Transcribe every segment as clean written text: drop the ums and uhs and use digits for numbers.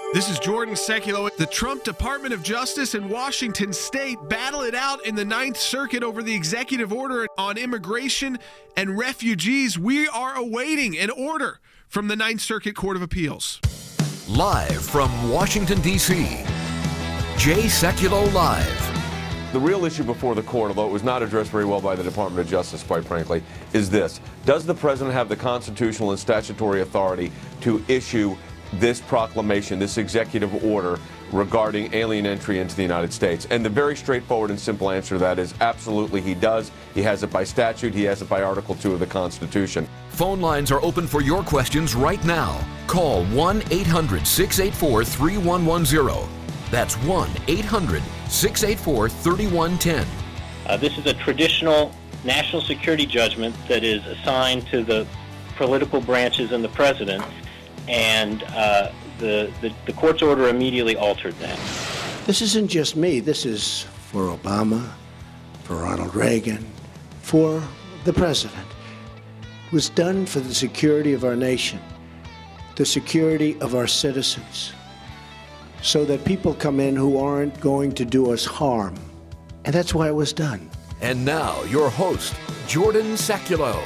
This is Jordan Sekulow. The Trump Department of Justice in Washington State battle it out in the Ninth Circuit over the executive order on immigration and refugees. We are awaiting an order from the Ninth Circuit Court of Appeals. Live from Washington, D.C., Jay Sekulow Live. The real issue before the court, although it was not addressed very well by the Department of Justice, quite frankly, is this. Does the president have the constitutional and statutory authority to issue this proclamation, this executive order regarding alien entry into the United States? And the very straightforward and simple answer to that is absolutely he does. He has it by statute. He has it by Article 2 of the Constitution. Phone lines are open for your questions right now. Call 1-800-684-3110. That's 1-800-684-3110. This is a traditional national security judgment that is assigned to the political branches and the president. And the court's order immediately altered that. This isn't just me. This is for Obama, for Ronald Reagan, for the president. It was done for the security of our nation, the security of our citizens, so that people come in who aren't going to do us harm. And that's why it was done. And now, your host, Jordan Sekulow.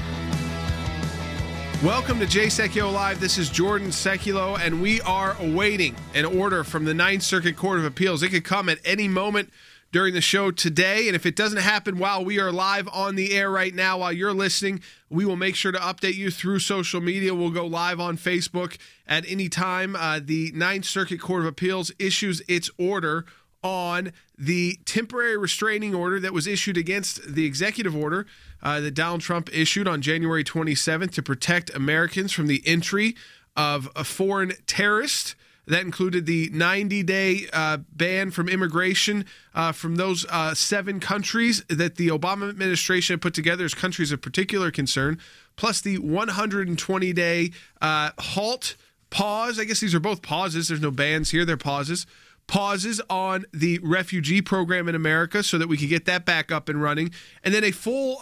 Welcome to Jay Sekulow Live. This is Jordan Sekulow, and we are awaiting an order from the Ninth Circuit Court of Appeals. It could come at any moment during the show today, and if it doesn't happen while we are live on the air right now, while you're listening, we will make sure to update you through social media. We'll go live on Facebook at any time. The Ninth Circuit Court of Appeals issues its order on the temporary restraining order that was issued against the executive order that Donald Trump issued on January 27th to protect Americans from the entry of a foreign terrorist. That included the 90-day ban from immigration from those 7 countries that the Obama administration put together as countries of particular concern, plus the 120-day halt, pause. I guess these are both pauses. There's no bans here. They're pauses on the refugee program in America so that we could get that back up and running. And then a full,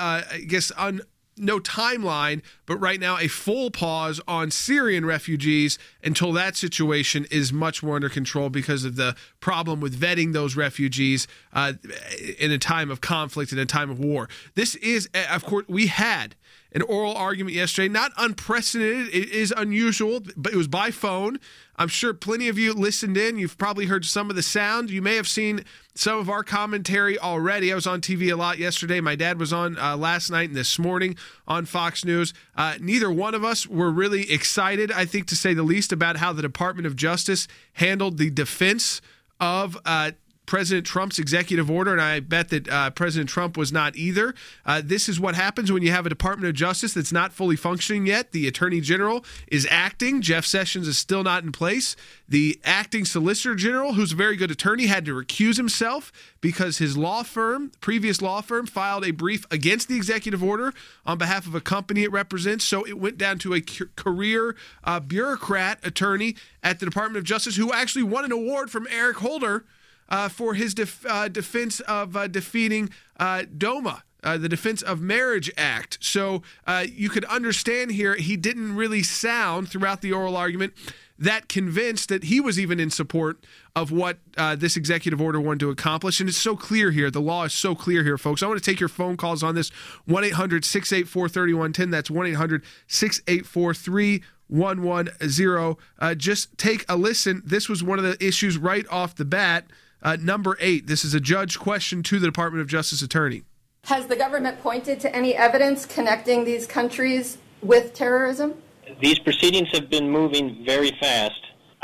no timeline, but right now a full pause on Syrian refugees until that situation is much more under control because of the problem with vetting those refugees in a time of conflict, in a time of war. This is, of course, we had an oral argument yesterday, not unprecedented. It is unusual, but it was by phone. I'm sure plenty of you listened in. You've probably heard some of the sound. You may have seen some of our commentary already. I was on TV a lot yesterday. My dad was on last night and this morning on Fox News. Neither one of us were really excited, I think, to say the least, about how the Department of Justice handled the defense of President Trump's executive order, and I bet that President Trump was not either. This is what happens when you have a Department of Justice that's not fully functioning yet. The Attorney General is acting. Jeff Sessions is still not in place. The acting Solicitor General, who's a very good attorney, had to recuse himself because his previous law firm, filed a brief against the executive order on behalf of a company it represents. So it went down to a career bureaucrat attorney at the Department of Justice who actually won an award from Eric Holder for his defense of defeating DOMA, the Defense of Marriage Act. So you could understand here he didn't really sound throughout the oral argument that convinced that he was even in support of what this executive order wanted to accomplish. And it's so clear here. The law is so clear here, folks. I want to take your phone calls on this. 1-800-684-3110. That's 1-800-684-3110. Just take a listen. This was one of the issues right off the bat. Number 8, this is a judge question to the Department of Justice attorney. Has the government pointed to any evidence connecting these countries with terrorism? These proceedings have been moving very fast.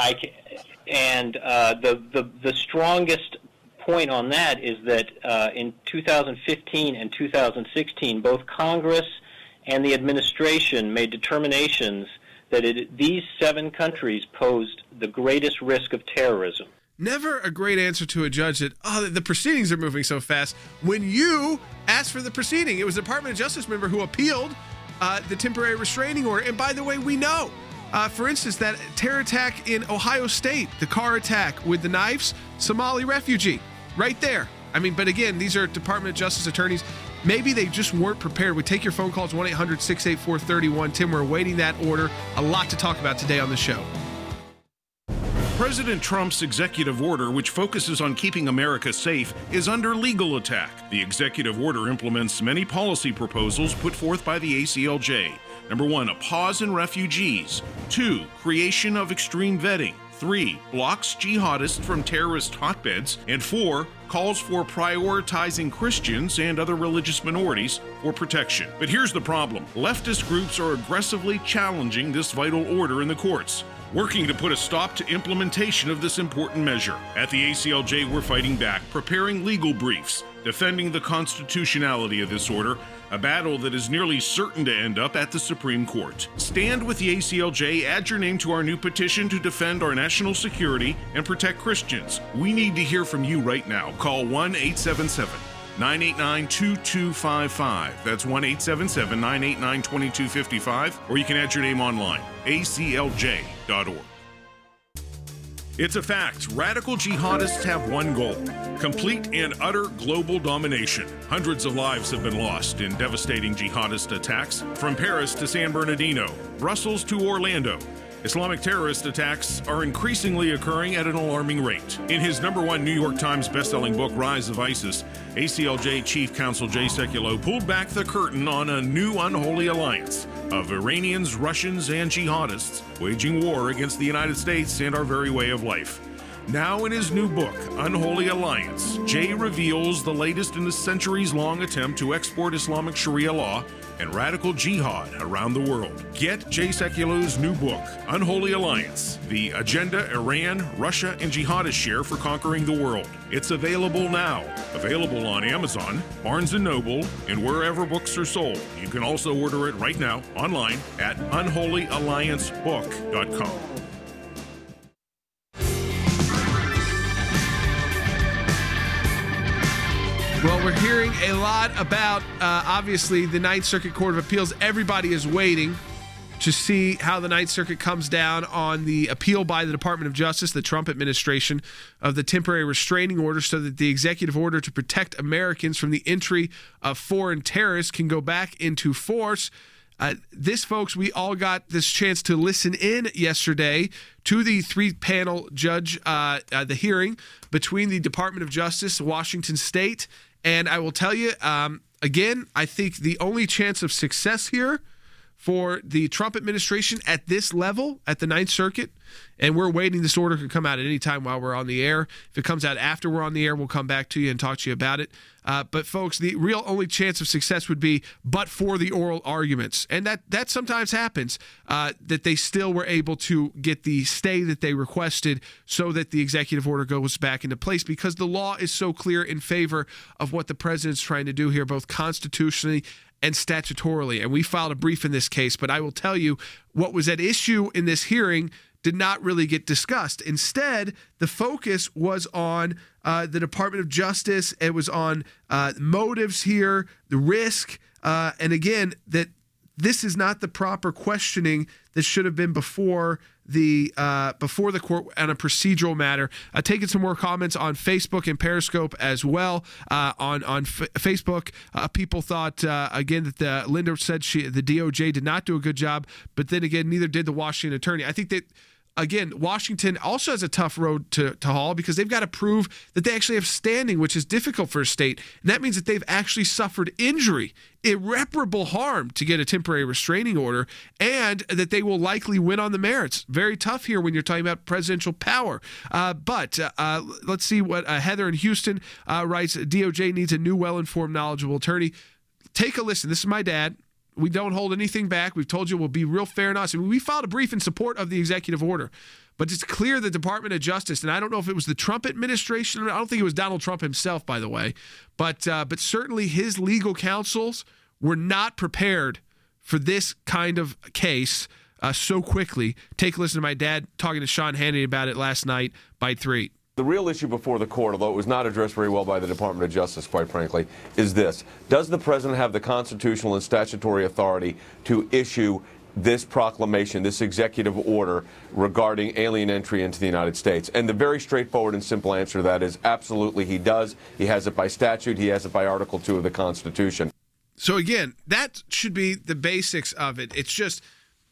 The strongest point on that is that in 2015 and 2016, both Congress and the administration made determinations that these 7 countries posed the greatest risk of terrorism. Never a great answer to a judge that, the proceedings are moving so fast. When you asked for the proceeding, it was the Department of Justice member who appealed the temporary restraining order. And by the way, we know, for instance, that terror attack in Ohio State, the car attack with the knives, Somali refugee, right there. I mean, but again, these are Department of Justice attorneys. Maybe they just weren't prepared. We take your phone calls, 1-800-684-3110. We're awaiting that order. A lot to talk about today on the show. President Trump's executive order, which focuses on keeping America safe, is under legal attack. The executive order implements many policy proposals put forth by the ACLJ. Number 1, a pause in refugees. 2, creation of extreme vetting. 3, blocks jihadists from terrorist hotbeds. And 4, calls for prioritizing Christians and other religious minorities for protection. But here's the problem. Leftist groups are aggressively challenging this vital order in the courts, working to put a stop to implementation of this important measure. At the ACLJ, we're fighting back, preparing legal briefs, defending the constitutionality of this order, a battle that is nearly certain to end up at the Supreme Court. Stand with the ACLJ, add your name to our new petition to defend our national security and protect Christians. We need to hear from you right now. Call 1-877-989-2255. That's 1-877-989-2255, or you can add your name online, aclj.org. It's a fact. Radical jihadists have one goal: complete and utter global domination. Hundreds of lives have been lost in devastating jihadist attacks, from Paris to San Bernardino, Brussels to Orlando. Islamic terrorist attacks are increasingly occurring at an alarming rate. In his #1 New York Times bestselling book, Rise of ISIS, ACLJ Chief Counsel Jay Sekulow pulled back the curtain on a new unholy alliance of Iranians, Russians, and jihadists waging war against the United States and our very way of life. Now in his new book, Unholy Alliance, Jay reveals the latest in the centuries-long attempt to export Islamic Sharia law and radical jihad around the world. Get Jay Sekulow's new book, Unholy Alliance, the agenda Iran, Russia, and jihadists share for conquering the world. It's available now. Available on Amazon, Barnes & Noble, and wherever books are sold. You can also order it right now online at unholyalliancebook.com. Well, we're hearing a lot about, obviously, the Ninth Circuit Court of Appeals. Everybody is waiting to see how the Ninth Circuit comes down on the appeal by the Department of Justice, the Trump administration, of the temporary restraining order so that the executive order to protect Americans from the entry of foreign terrorists can go back into force. Folks, we all got this chance to listen in yesterday to the 3-panel judge, the hearing between the Department of Justice, Washington State, and I will tell you, again, I think the only chance of success here for the Trump administration at this level, at the Ninth Circuit, and we're waiting. This order could come out at any time while we're on the air. If it comes out after we're on the air, we'll come back to you and talk to you about it. But folks, the real only chance of success would be but for the oral arguments. And that sometimes happens, that they still were able to get the stay that they requested so that the executive order goes back into place, because the law is so clear in favor of what the president's trying to do here, both constitutionally and statutorily. And we filed a brief in this case, but I will tell you what was at issue in this hearing did not really get discussed. Instead, the focus was on the Department of Justice. It was on motives here, the risk, and again, that this is not the proper questioning that should have been before the court on a procedural matter. Taking some more comments on Facebook and Periscope as well. On Facebook, people thought again that Linda said the DOJ did not do a good job, but then again, neither did the Washington attorney. I think that, again, Washington also has a tough road to haul, because they've got to prove that they actually have standing, which is difficult for a state. And that means that they've actually suffered injury, irreparable harm, to get a temporary restraining order, and that they will likely win on the merits. Very tough here when you're talking about presidential power. But let's see what Heather in Houston writes. DOJ needs a new, well-informed, knowledgeable attorney. Take a listen. This is my dad. We don't hold anything back. We've told you we'll be real fair and honest. I mean, we filed a brief in support of the executive order, but it's clear the Department of Justice, and I don't know if it was the Trump administration, I don't think it was Donald Trump himself, by the way, but certainly his legal counsels were not prepared for this kind of case so quickly. Take a listen to my dad talking to Sean Hannity about it last night, Bite 3. The real issue before the court, although it was not addressed very well by the Department of Justice, quite frankly, is this. Does the president have the constitutional and statutory authority to issue this proclamation, this executive order regarding alien entry into the United States? And the very straightforward and simple answer to that is absolutely he does. He has it by statute. He has it by Article 2 of the Constitution. So again, that should be the basics of it. It's just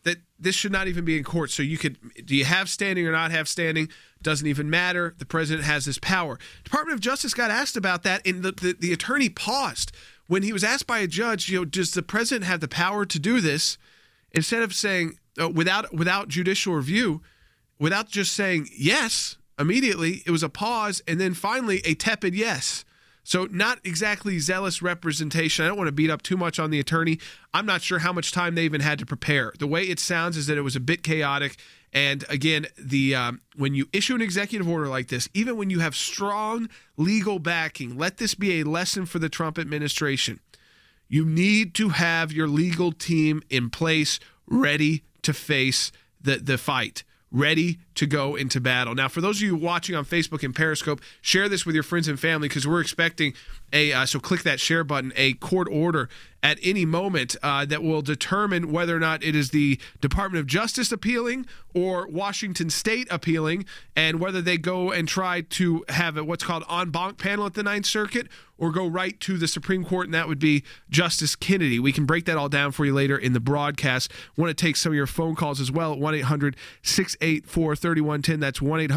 that this should not even be in court. So do you have standing or not have standing? Doesn't even matter. The president has this power. Department of Justice got asked about that, and the attorney paused when he was asked by a judge, does the president have the power to do this? Instead of saying without judicial review, without just saying yes immediately, it was a pause, and then finally a tepid yes. So not exactly zealous representation. I don't want to beat up too much on the attorney. I'm not sure how much time they even had to prepare. The way it sounds is that it was a bit chaotic. And again, when you issue an executive order like this, even when you have strong legal backing, let this be a lesson for the Trump administration. You need to have your legal team in place, ready to face the fight, ready to go into battle. Now, for those of you watching on Facebook and Periscope, share this with your friends and family, because we're expecting so click that share button, a court order at any moment that will determine whether or not it is the Department of Justice appealing or Washington State appealing, and whether they go and try to have what's called en banc panel at the Ninth Circuit or go right to the Supreme Court, and that would be Justice Kennedy. We can break that all down for you later in the broadcast. I want to take some of your phone calls as well at 1-800-684-3110. That's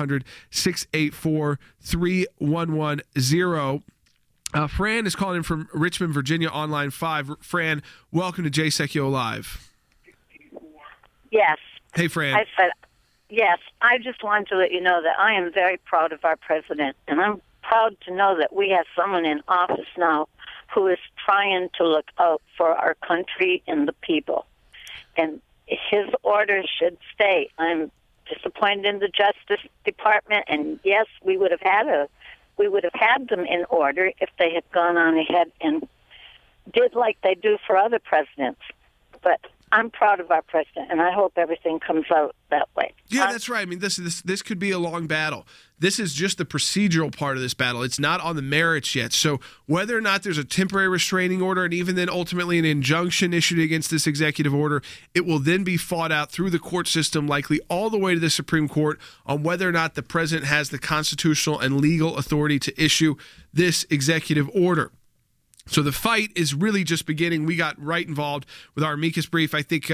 1-800-684-3110. Fran is calling in from Richmond, Virginia, on line 5. Fran, welcome to Jay Sekulow Live. Yes. Hey, Fran. I said, yes. I just wanted to let you know that I am very proud of our president, and I'm proud to know that we have someone in office now who is trying to look out for our country and the people. And his orders should stay. I'm disappointed in the Justice Department, and yes, we would have had them in order if they had gone on ahead and did like they do for other presidents. But I'm proud of our president, and I hope everything comes out that way. Yeah, that's right. I mean, this could be a long battle. This is just the procedural part of this battle. It's not on the merits yet. So whether or not there's a temporary restraining order and even then ultimately an injunction issued against this executive order, it will then be fought out through the court system, likely all the way to the Supreme Court, on whether or not the president has the constitutional and legal authority to issue this executive order. So the fight is really just beginning. We got right involved with our amicus brief. I think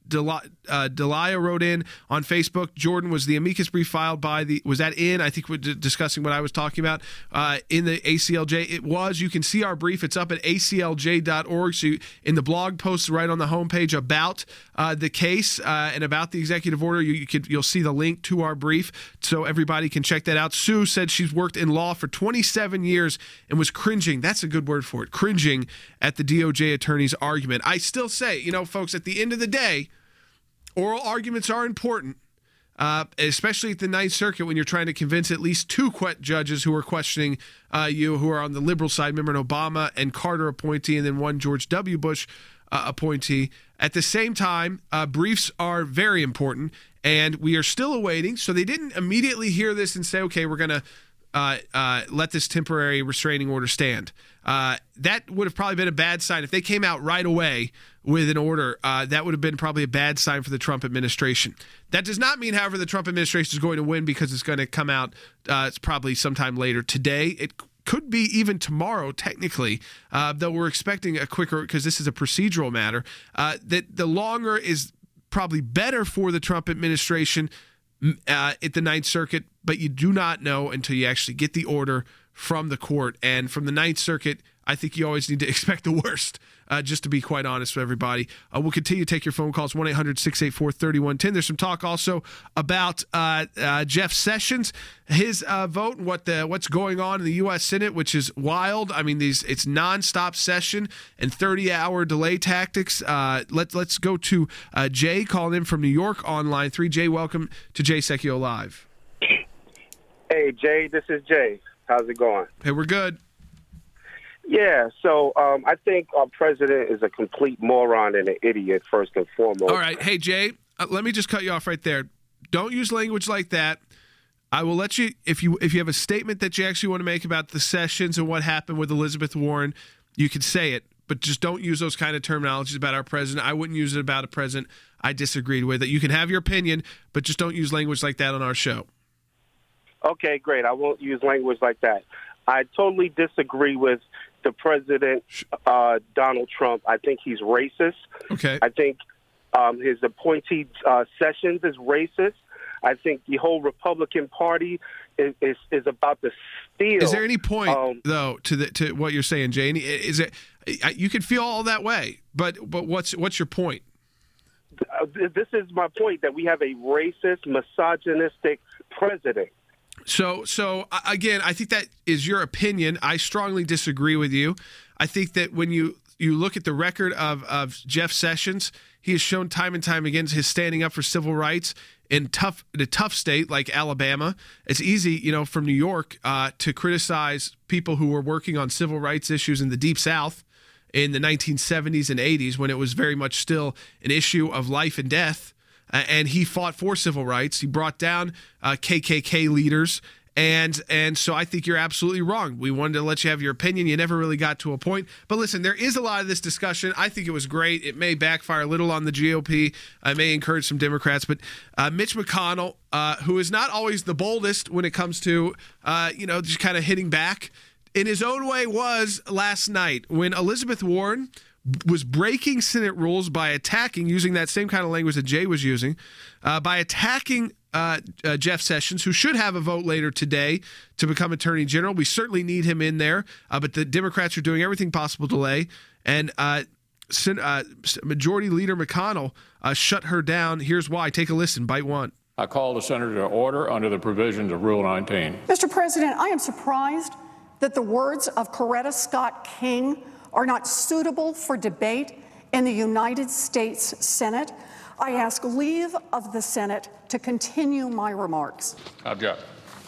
Delia wrote in on Facebook. Jordan, was the amicus brief filed by was that in? I think we're discussing what I was talking about in the ACLJ. It was. You can see our brief. It's up at aclj.org. So in the blog post right on the homepage about the case and about the executive order, you'll see the link to our brief so everybody can check that out. Sue said she's worked in law for 27 years and was cringing. That's a good word for it. Cringing at the DOJ attorney's argument. I still say, folks, at the end of the day, oral arguments are important, especially at the Ninth Circuit when you're trying to convince at least two judges who are questioning you, who are on the liberal side. Remember, an Obama and Carter appointee, and then one George W. Bush appointee. At the same time, briefs are very important, and we are still awaiting. So they didn't immediately hear this and say, okay, we're going to let this temporary restraining order stand. That would have probably been a bad sign. If they came out right away with an order, that would have been probably a bad sign for the Trump administration. That does not mean, however, the Trump administration is going to win because it's going to come out it's probably sometime later today. It could be even tomorrow, technically, though we're expecting a quicker, because this is a procedural matter, that the longer is probably better for the Trump administration at the Ninth Circuit, but you do not know until you actually get the order from the court. And from the Ninth Circuit, I think you always need to expect the worst, just to be quite honest with everybody. We'll continue to take your phone calls, 1-800-684-3110. There's some talk also about Jeff Sessions, his vote, and what's going on in the U.S. Senate, which is wild. I mean, it's nonstop session and 30-hour delay tactics. Let's go to Jay calling in from New York on line 3. Jay, welcome to Jay Sekulow Live. Hey, Jay, this is Jay. How's it going? Hey, we're good. Yeah, so I think our president is a complete moron and an idiot, first and foremost. All right. Hey, Jay, let me just cut you off right there. Don't use language like that. I will let you, if you have a statement that you actually want to make about the sessions and what happened with Elizabeth Warren, you can say it, but just don't use those kind of terminologies about our president. I wouldn't use it about a president I disagreed with. You can have your opinion, but just don't use language like that on our show. Okay, great. I won't use language like that. I totally disagree with the president, Donald Trump. I think he's racist. Okay. I think His appointee, Sessions, is racist. I think the whole Republican Party is about to steal. Is there any point, though, to what you're saying, Jane? Is it you can feel all that way, but what's your point? This is my point, that we have a racist, misogynistic president. So again, I think that is your opinion. I strongly disagree with you. I think that when you look at the record of Jeff Sessions, he has shown time and time again his standing up for civil rights in a tough state like Alabama. It's easy, from New York to criticize people who were working on civil rights issues in the Deep South in the 1970s and 80s, when it was very much still an issue of life and death. And he fought for civil rights. He brought down KKK leaders. And so I think you're absolutely wrong. We wanted to let you have your opinion. You never really got to a point. But listen, there is a lot of this discussion. I think it was great. It may backfire a little on the GOP. I may encourage some Democrats. But Mitch McConnell, who is not always the boldest when it comes to, just kind of hitting back, in his own way was last night when Elizabeth Warren was breaking Senate rules by attacking, using that same kind of language that Jay was using, by attacking Jeff Sessions, who should have a vote later today to become Attorney General. We certainly need him in there, but the Democrats are doing everything possible to delay. And Majority Leader McConnell shut her down. Here's why. Take a listen. Bite one. I call the senator to order under the provisions of Rule 19. Mr. President, I am surprised that the words of Coretta Scott King are not suitable for debate in the United States Senate. I ask leave of the Senate to continue my remarks. Object.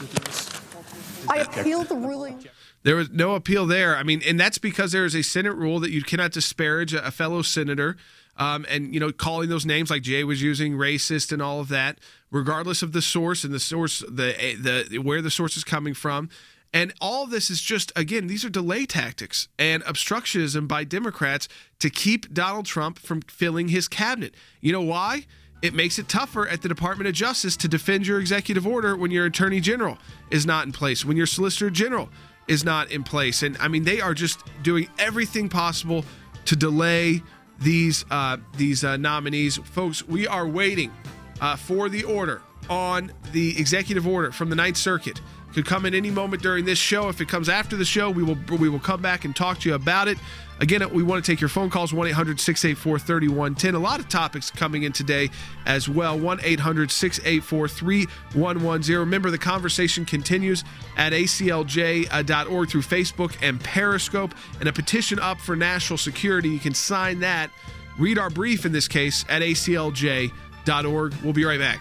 I appeal the ruling. There was no appeal there. I mean, and that's because there is a Senate rule that you cannot disparage a fellow senator, and calling those names like Jay was using, racist and all of that, regardless of the source and the source, the where the source is coming from. And all of this is just, again, these are delay tactics and obstructionism by Democrats to keep Donald Trump from filling his cabinet. You know why? It makes it tougher at the Department of Justice to defend your executive order when your Attorney General is not in place, when your Solicitor General is not in place. And, I mean, they are just doing everything possible to delay these nominees. Folks, we are waiting for the order on the executive order from the Ninth Circuit. Could come in any moment during this show. If it comes after the show, we will come back and talk to you about it. Again, we want to take your phone calls, 1-800-684-3110. A lot of topics coming in today as well, 1-800-684-3110. Remember, the conversation continues at aclj.org through Facebook and Periscope, and a petition up for national security. You can sign that. Read our brief in this case at aclj.org. We'll be right back.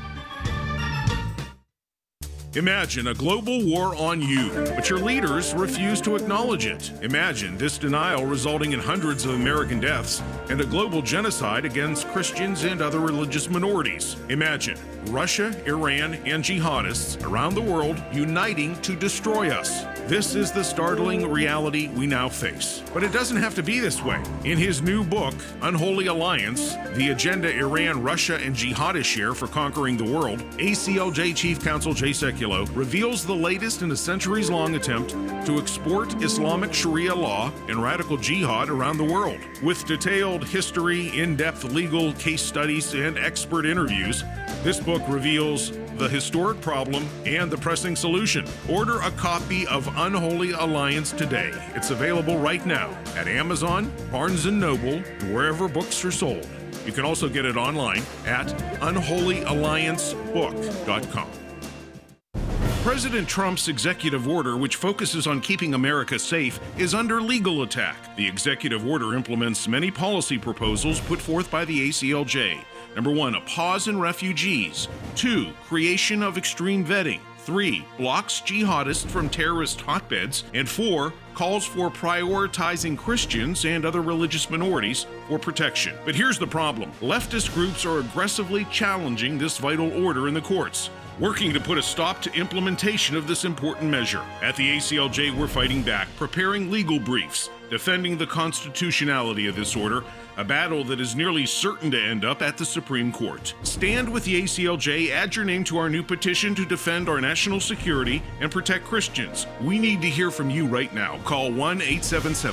Imagine a global war on you, but your leaders refuse to acknowledge it. Imagine this denial resulting in hundreds of American deaths and a global genocide against Christians and other religious minorities. Imagine Russia, Iran, and jihadists around the world uniting to destroy us. This is the startling reality we now face. But it doesn't have to be this way. In his new book, Unholy Alliance, The Agenda Iran, Russia, and Jihadists Share for Conquering the World, ACLJ Chief Counsel Jay Sekulow reveals the latest in a centuries-long attempt to export Islamic Sharia law and radical jihad around the world. With detailed history, in-depth legal case studies, and expert interviews, this book reveals the historic problem and the pressing solution. Order a copy of Unholy Alliance today. It's available right now at Amazon, Barnes & Noble, and wherever books are sold. You can also get it online at unholyalliancebook.com. President Trump's executive order, which focuses on keeping America safe, is under legal attack. The executive order implements many policy proposals put forth by the ACLJ. Number 1, a pause in refugees. 2, creation of extreme vetting. 3, blocks jihadists from terrorist hotbeds. And 4, calls for prioritizing Christians and other religious minorities for protection. But here's the problem. Leftist groups are aggressively challenging this vital order in the courts, working to put a stop to implementation of this important measure. At the ACLJ, we're fighting back, preparing legal briefs, defending the constitutionality of this order, a battle that is nearly certain to end up at the Supreme Court. Stand with the ACLJ, add your name to our new petition to defend our national security and protect Christians. We need to hear from you right now. Call 1-877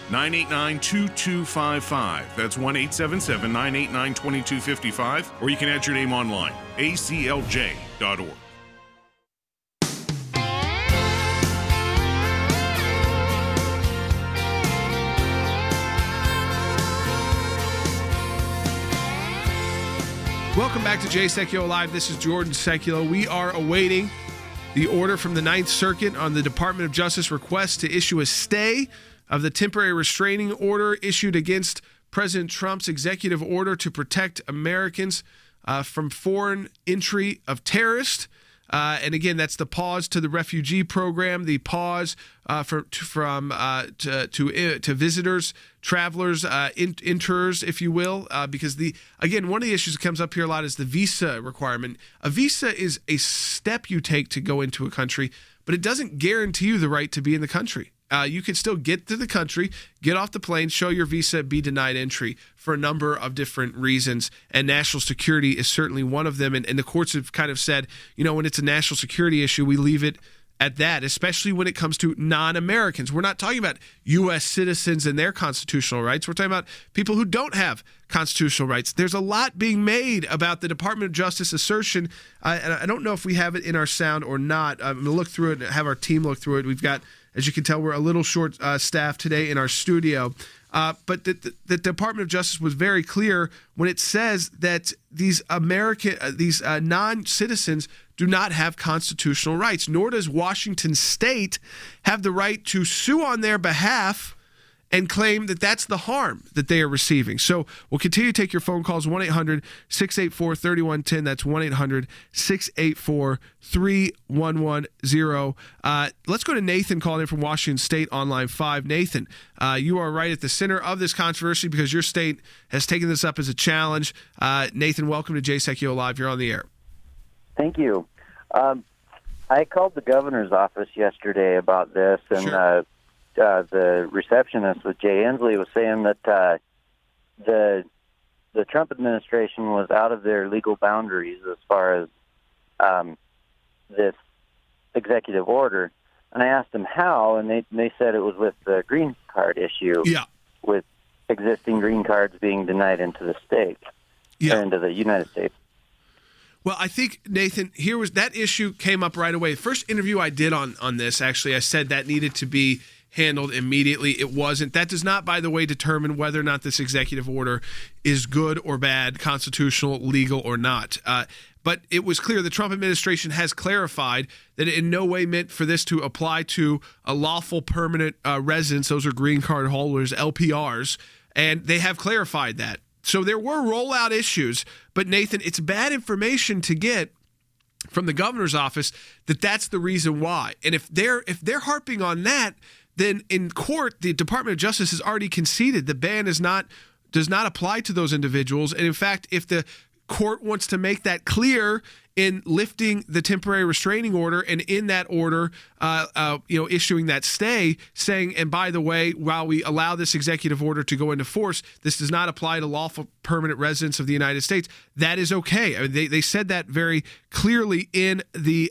1-877-989-2255. That's 1-877-989-2255. Or you can add your name online, aclj.org. Welcome back to Jay Sekulow Live. This is Jordan Sekulow. We are awaiting the order from the Ninth Circuit on the Department of Justice request to issue a stay of the temporary restraining order issued against President Trump's executive order to protect Americans from foreign entry of terrorists. And again, that's the pause to the refugee program, the pause to visitors, travelers, interers, if you will, because one of the issues that comes up here a lot is the visa requirement. A visa is a step you take to go into a country, but it doesn't guarantee you the right to be in the country. You can still get to the country, get off the plane, show your visa, be denied entry for a number of different reasons. And national security is certainly one of them. And the courts have kind of said, when it's a national security issue, we leave it at that, especially when it comes to non-Americans. We're not talking about U.S. citizens and their constitutional rights. We're talking about people who don't have constitutional rights. There's a lot being made about the Department of Justice assertion. And I don't know if we have it in our sound or not. I'm going to look through it and have our team look through it. We've got, as you can tell, we're a little short staffed today in our studio. But the Department of Justice was very clear when it says that these non-citizens do not have constitutional rights, nor does Washington State have the right to sue on their behalf and claim that that's the harm that they are receiving. So we'll continue to take your phone calls, 1-800-684-3110. That's 1-800-684-3110. Let's go to Nathan calling in from Washington State on line 5. Nathan, you are right at the center of this controversy because your state has taken this up as a challenge. Nathan, welcome to Jay Sekulow Live. You're on the air. Thank you. I called the governor's office yesterday about this, and Sure. The receptionist with Jay Inslee was saying that the Trump administration was out of their legal boundaries as far as this executive order. And I asked them how, and they said it was with the green card issue, with existing green cards being denied into the state, or into the United States. Well, I think, Nathan, here was that issue came up right away. First interview I did on this, actually, I said that needed to be handled immediately. It wasn't. That does not, by the way, determine whether or not this executive order is good or bad, constitutional, legal or not. But it was clear the Trump administration has clarified that it in no way meant for this to apply to a lawful permanent residents. Those are green card holders, LPRs, and they have clarified that. So there were rollout issues, but Nathan, it's bad information to get from the governor's office that that's the reason why. And if they're harping on that, then in court, the Department of Justice has already conceded the ban does not apply to those individuals. And in fact, if the court wants to make that clear in lifting the temporary restraining order and in that order, issuing that stay, saying, and by the way, while we allow this executive order to go into force, this does not apply to lawful permanent residents of the United States. That is okay. I mean, they said that very clearly in the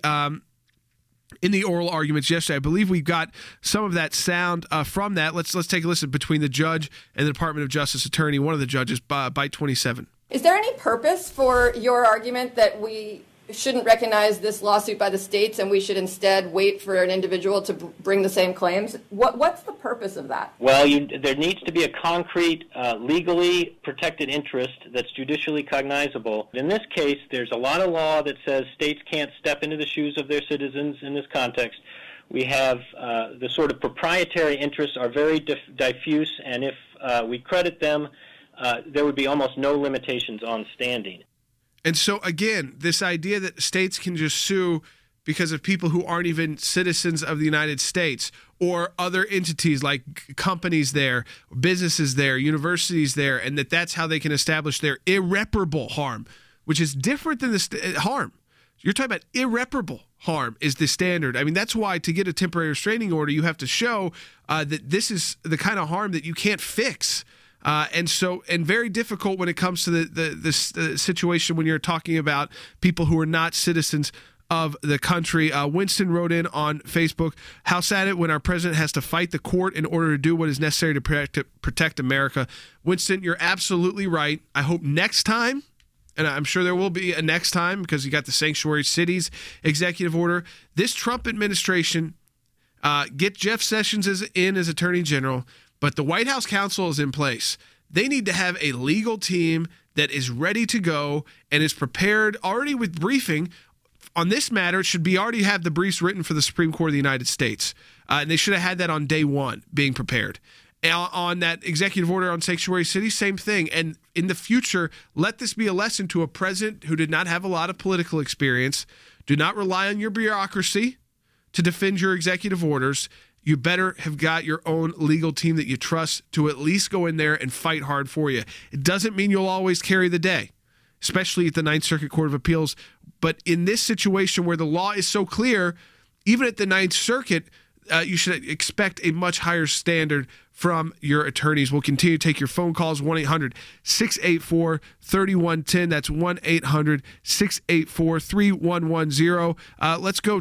oral arguments yesterday. I believe we got some of that sound from that. Let's take a listen between the judge and the Department of Justice attorney, one of the judges, Byte 27. Is there any purpose for your argument that we shouldn't recognize this lawsuit by the states and we should instead wait for an individual to bring the same claims? What's the purpose of that? Well, there needs to be a concrete, legally protected interest that's judicially cognizable. In this case, there's a lot of law that says states can't step into the shoes of their citizens in this context. We have the sort of proprietary interests are very diffuse, and if we credit them, there would be almost no limitations on standing. And so, again, this idea that states can just sue because of people who aren't even citizens of the United States or other entities like companies there, businesses there, universities there, and that's how they can establish their irreparable harm, which is different than the harm. You're talking about irreparable harm is the standard. I mean, that's why to get a temporary restraining order, you have to show that this is the kind of harm that you can't fix. And very difficult when it comes to the situation when you're talking about people who are not citizens of the country. Winston wrote in on Facebook, how sad it when our president has to fight the court in order to do what is necessary to protect America. Winston, you're absolutely right. I hope next time, and I'm sure there will be a next time because you got the Sanctuary Cities executive order, this Trump administration get Jeff Sessions as Attorney General, but the White House counsel is in place. They need to have a legal team that is ready to go and is prepared already with briefing on this matter. It should already have the briefs written for the Supreme Court of the United States. And they should have had that on day one, being prepared. And on that executive order on Sanctuary City, same thing. And in the future, let this be a lesson to a president who did not have a lot of political experience. Do not rely on your bureaucracy to defend your executive orders. You better have got your own legal team that you trust to at least go in there and fight hard for you. It doesn't mean you'll always carry the day, especially at the Ninth Circuit Court of Appeals. But in this situation where the law is so clear, even at the Ninth Circuit, you should expect a much higher standard from your attorneys. We'll continue to take your phone calls, 1-800-684-3110. That's 1-800-684-3110. Let's go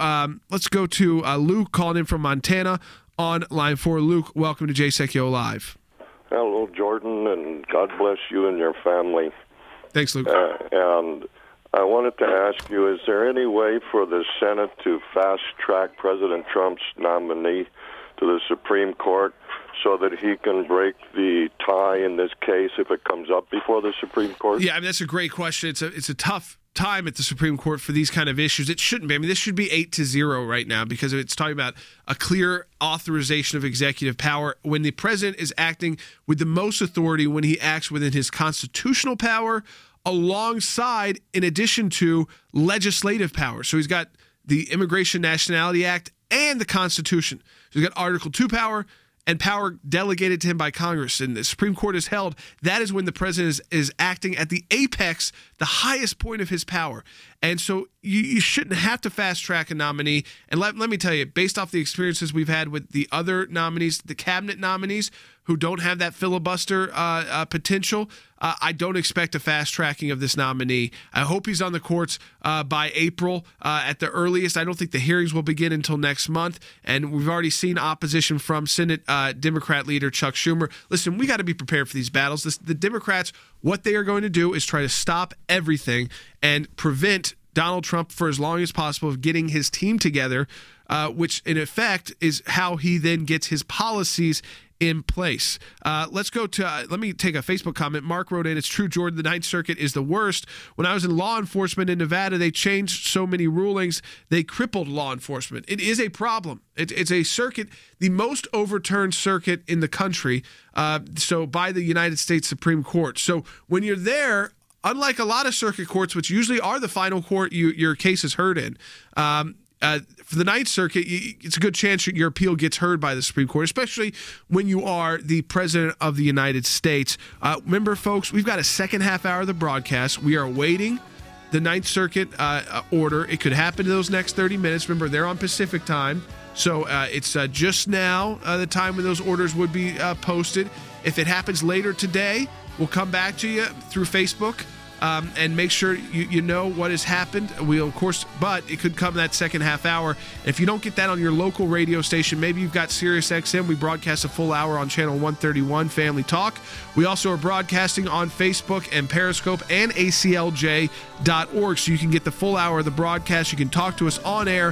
to Luke calling in from Montana on line 4. Luke, welcome to Jay Secchio Live. Hello, Jordan, and God bless you and your family. Thanks, Luke. And I wanted to ask you, is there any way for the Senate to fast-track President Trump's nominee to the Supreme Court so that he can break the tie in this case if it comes up before the Supreme Court? Yeah, I mean, that's a great question. It's a tough time at the Supreme Court for these kind of issues. It shouldn't be. I mean, this should be 8-0 right now because it's talking about a clear authorization of executive power when the president is acting with the most authority, when he acts within his constitutional power alongside, in addition to, legislative power. So he's got the Immigration Nationality Act and the Constitution. So he's got Article 2 power and power delegated to him by Congress. And the Supreme Court has held that is when the president is acting at the apex, the highest point of his power. And so you shouldn't have to fast-track a nominee. And let me tell you, based off the experiences we've had with the other nominees, the cabinet nominees, who don't have that filibuster potential, I don't expect a fast-tracking of this nominee. I hope he's on the courts by April at the earliest. I don't think the hearings will begin until next month, and we've already seen opposition from Senate Democrat leader Chuck Schumer. Listen, we got to be prepared for these battles. The Democrats, what they are going to do is try to stop everything and prevent Donald Trump for as long as possible of getting his team together, which in effect is how he then gets his policies in place. Let's go to, let me take a Facebook comment. Mark wrote in, it's true, Jordan, the Ninth Circuit is the worst. When I was in law enforcement in Nevada, they changed so many rulings, they crippled law enforcement. It is a problem. It's a circuit, the most overturned circuit in the country, so by the United States Supreme Court. So when you're there, unlike a lot of circuit courts, which usually are the final court your case is heard in, for the Ninth Circuit, it's a good chance your appeal gets heard by the Supreme Court, especially when you are the President of the United States. Remember, folks, we've got a second half hour of the broadcast. We are awaiting the Ninth Circuit order. It could happen in those next 30 minutes. Remember, they're on Pacific time, so it's just now the time when those orders would be posted. If it happens later today, we'll come back to you through Facebook. And make sure you know what has happened. We'll, of course, but it could come that second half hour. If you don't get that on your local radio station, maybe you've got Sirius XM. We broadcast a full hour on channel 131, Family Talk. We also are broadcasting on Facebook and Periscope and ACLJ.org, so you can get the full hour of the broadcast. You can talk to us on air,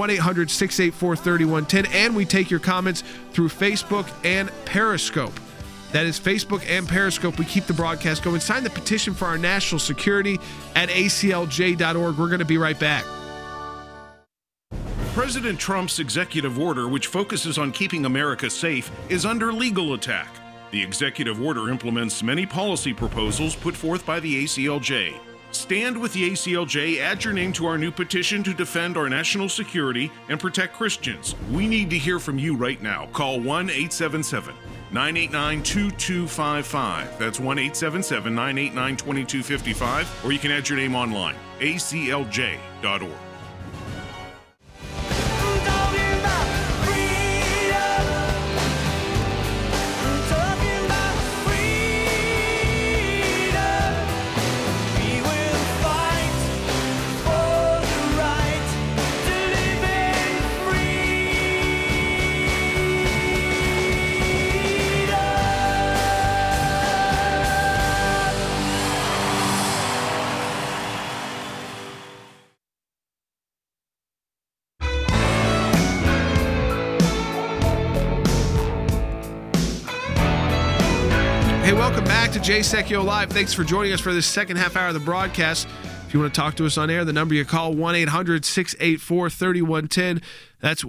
1-800-684-3110, and we take your comments through Facebook and Periscope. That is Facebook and Periscope. We keep the broadcast going. Sign the petition for our national security at aclj.org. We're going to be right back. President Trump's executive order, which focuses on keeping America safe, is under legal attack. The executive order implements many policy proposals put forth by the ACLJ. Stand with the ACLJ, add your name to our new petition to defend our national security and protect Christians. We need to hear from you right now. Call 1-877-989-2255. That's 1-877-989-2255. Or you can add your name online, aclj.org. welcome back to Jay Secchio Live. Thanks for joining us for this second half hour of the broadcast. If you want to talk to us on air, the number you call, 1-800-684-3110. That's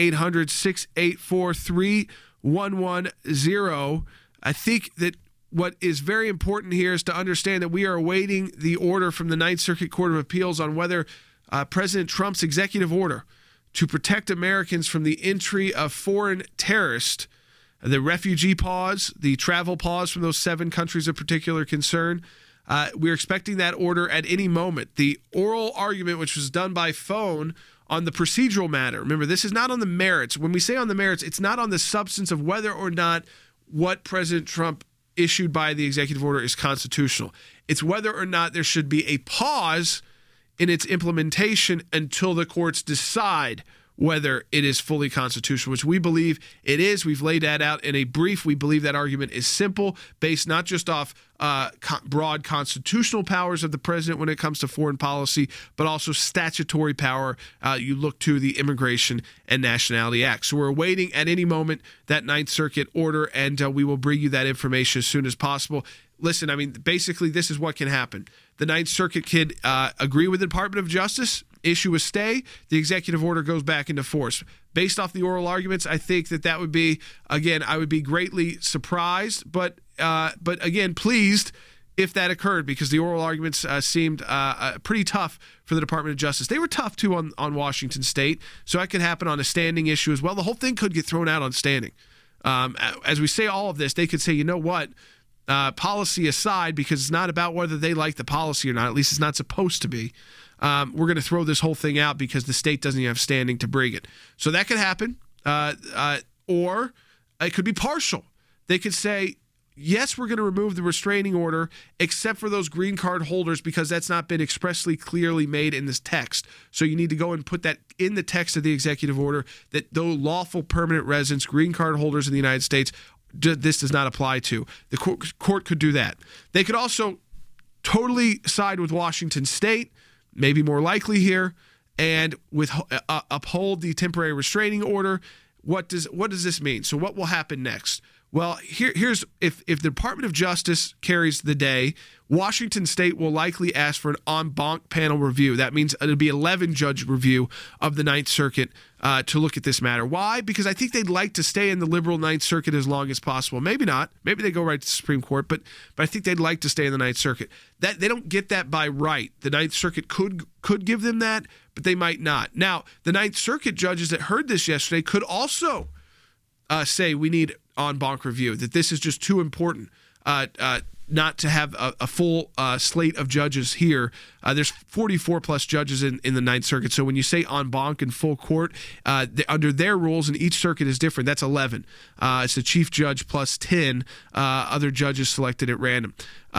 1-800-684-3110. I think that what is very important here is to understand that we are awaiting the order from the Ninth Circuit Court of Appeals on whether President Trump's executive order to protect Americans from the entry of foreign terrorists, the refugee pause, the travel pause from those 7 countries of particular concern, we're expecting that order at any moment. The oral argument, which was done by phone on the procedural matter, remember, this is not on the merits. When we say on the merits, it's not on the substance of whether or not what President Trump issued by the executive order is constitutional. It's whether or not there should be a pause in its implementation until the courts decide whether it is fully constitutional, which we believe it is. We've laid that out in a brief. We believe that argument is simple, based not just off broad constitutional powers of the president when it comes to foreign policy, but also statutory power. You look to the Immigration and Nationality Act. So we're awaiting at any moment that Ninth Circuit order, and we will bring you that information as soon as possible. Listen, I mean, basically, this is what can happen. The Ninth Circuit could agree with the Department of Justice, issue a stay, the executive order goes back into force. Based off the oral arguments, I think that would be, again, I would be greatly surprised, but again, pleased if that occurred, because the oral arguments seemed pretty tough for the Department of Justice. They were tough, too, on Washington State, so that could happen on a standing issue as well. The whole thing could get thrown out on standing. As we say all of this, they could say, you know what, policy aside, because it's not about whether they like the policy or not, at least it's not supposed to be. We're going to throw this whole thing out because the state doesn't even have standing to bring it. So that could happen, or it could be partial. They could say, yes, we're going to remove the restraining order except for those green card holders because that's not been expressly clearly made in this text. So you need to go and put that in the text of the executive order that though lawful permanent residents, green card holders in the United States, this does not apply to. The court could do that. They could also totally side with Washington State, maybe more likely here, and with uphold the temporary restraining order. What does this mean? So what will happen next? Well, here's if the Department of Justice carries the day, Washington State will likely ask for an en banc panel review. That means it'll be 11-judge review of the Ninth Circuit to look at this matter. Why? Because I think they'd like to stay in the liberal Ninth Circuit as long as possible. Maybe not. Maybe they go right to the Supreme Court, but I think they'd like to stay in the Ninth Circuit. That they don't get that by right. The Ninth Circuit could give them that, but they might not. Now, the Ninth Circuit judges that heard this yesterday could also say we need en banc review, that this is just too important not to have a full slate of judges here. There's 44 plus judges in the Ninth Circuit. So when you say en banc and full court, under their rules, and each circuit is different, that's 11. It's the chief judge plus 10 other judges selected at random.